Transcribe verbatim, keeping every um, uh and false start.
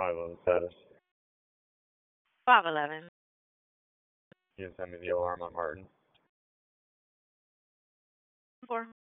five eleven status. five eleven. You can send me the alarm on Martin. Four.